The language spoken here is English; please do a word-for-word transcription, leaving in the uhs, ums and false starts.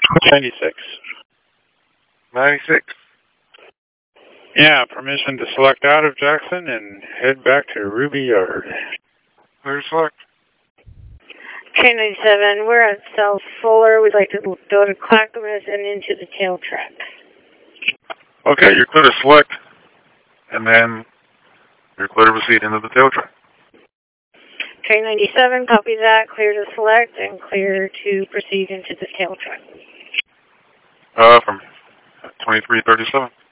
ninety-six. ninety-six. Yeah, permission to select out of Jackson and head back to Ruby Yard. Clear to select. Train ninety-seven, we're at South Fuller. We'd like to go to Clackamas and into the tail track. Okay, you're clear to select, and then you're clear to proceed into the tail track. Train ninety-seven, copy that. Clear to select and clear to proceed into the tail track. Uh, from twenty-three thirty-seven.